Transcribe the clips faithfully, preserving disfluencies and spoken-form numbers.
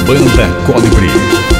Banda Colibri.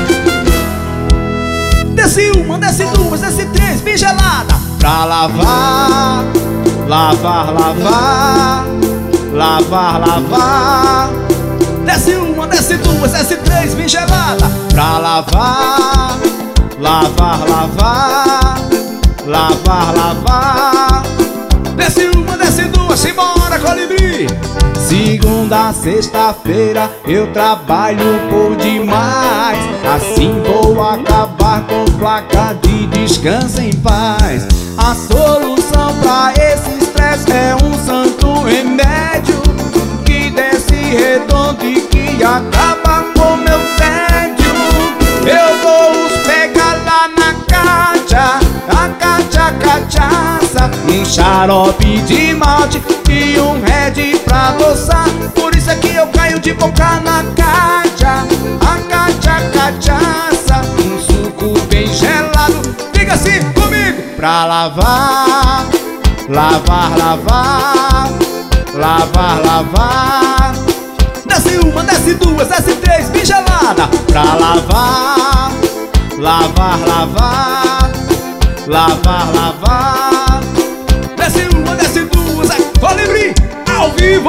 Desce uma, desce duas, desce três, bem gelada. Pra lavar, lavar, lavar, lavar, lavar. Desce uma, desce duas, desce três, bem gelada. Pra lavar, lavar, lavar, lavar, lavar. Desce uma, desce duas, simbora, Colibri. Segunda a sexta-feira eu trabalho por demais. Assim vou acabar com placa de descanso em paz. A solução pra esse estresse é um santo remédio que desce redondo e que acaba com meu tédio. Eu vou os pegar lá na caixa, a caixa, cachaça, um xarope de malte e um red pra adoçar. Por isso é que eu caio de boca na caixa, a caixa, cachaça, um suco bem gelado. Diga assim comigo. Pra lavar, lavar, lavar, lavar, lavar. Desce uma, desce duas, desce três, bem gelada. Pra lavar, lavar, lavar, lavar, lavar. Desce uma, desce duas, é Colibri ao vivo.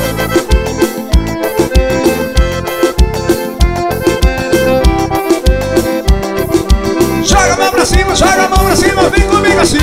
Joga a mão pra cima, joga a mão pra cima, vem comigo assim.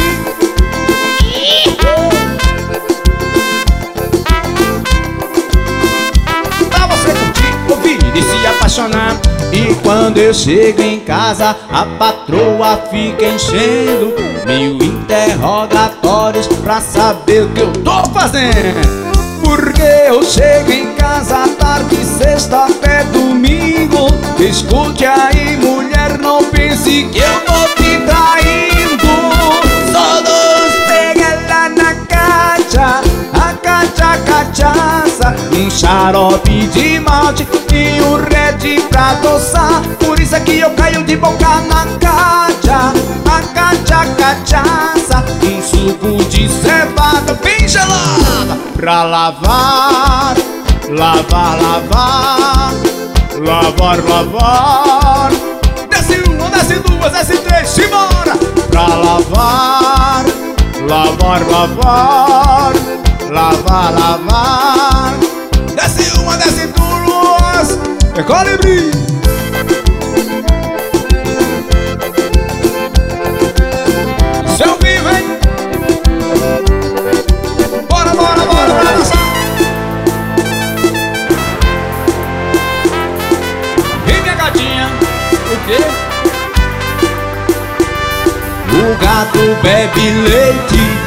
Pra você curtir, ouvir e se apaixonar. E quando eu chego em casa, a patroa fica enchendo mil interrogatórios pra saber o que eu tô fazendo. Porque eu chego em casa tarde, sexta até domingo. Escute aí, mulher, não pense que eu tô te traindo. Só nos pega lá na caixa, a caixa, cachaça, um xarope de malte e um red pra adoçar. Por isso é que eu caio de boca na caixa, a caixa, cachaça, um suco de cevada bem gelada. Pra lavar, lavar, lavar, lavar, lavar. Desce uma, desce duas, desce três, simbora. Pra lavar, lavar, lavar, lavar, lavar. Desce uma, desce duas, é Colibri. Isso é ao vivo, hein? Bora, bora, bora, bora dançar. E minha gatinha, o quê? O gato bebe leite